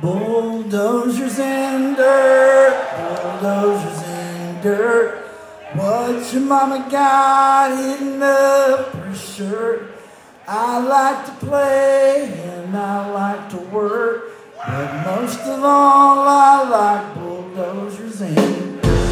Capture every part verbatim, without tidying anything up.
Bulldozers and dirt, bulldozers and dirt. What your mama got hidden up her shirt? I like to play and I like to work, but most of all I like bulldozers and dirt.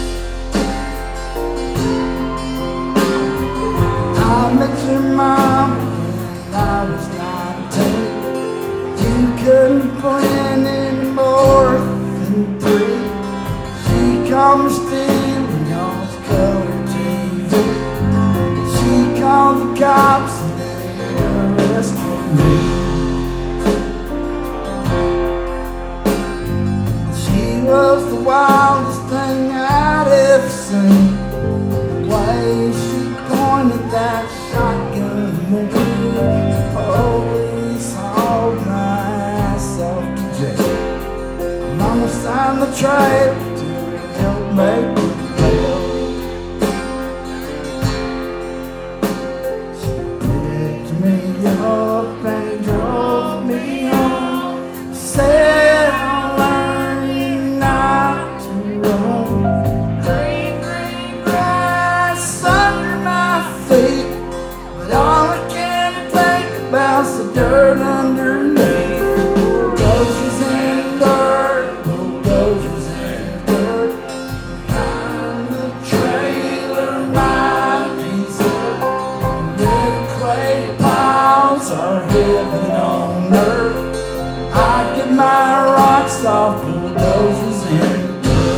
I met your mom when I was nineteen. You couldn't plan any more than three. She called me stealing y'all's color T V. She called the cops and they arrested me. She was the wildest thing I'd ever seen. The way she pointed that shotgun at me, the police hauled my ass off to jail. Mama signed the trailer to help make me bail. She picked me up and drove me home. Said I'll learn you not to roam. Green, green grass under my feet, but all I can think about's the dirt underneath. Bulldozers and dirt, bulldozers and dirt. Behind the trailer, my desert. Red clay piles are heaven on earth. I get my rocks off bulldozers and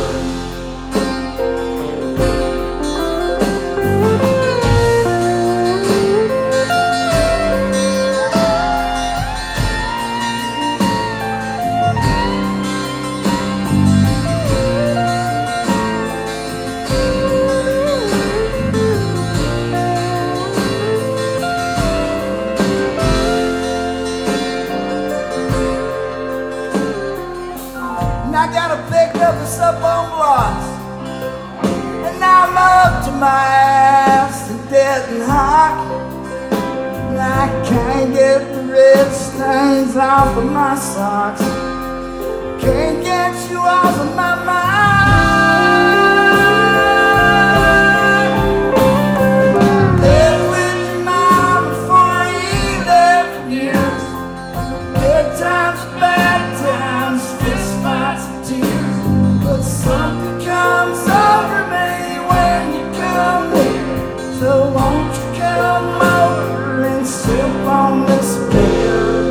I gotta pick up this up on blocks, and now I'm up to my ass in debt and hockey, and I can't get the red stains off of my socks. Can't get you off of my mind. Lived with your mom before you left for years. Good times, bad times, fist fights and tears. But something comes over me when you come near. So won't you come over and sip on this beer?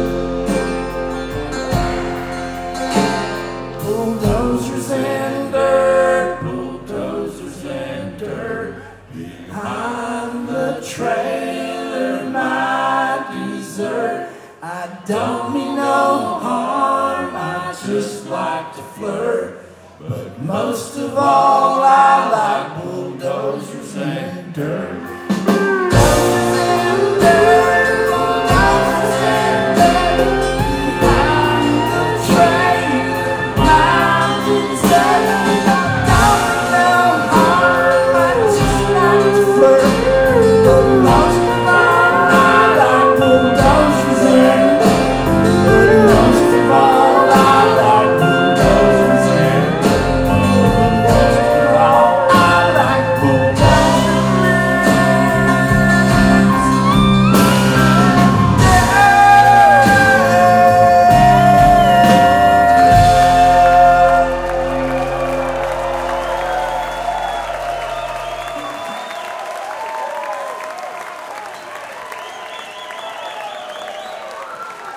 Bulldozers and dirt, bulldozers and dirt. Behind the trailer, my dessert. I don't mean no harm, I just like to flirt. But most of all, I like bulldozers and dirt.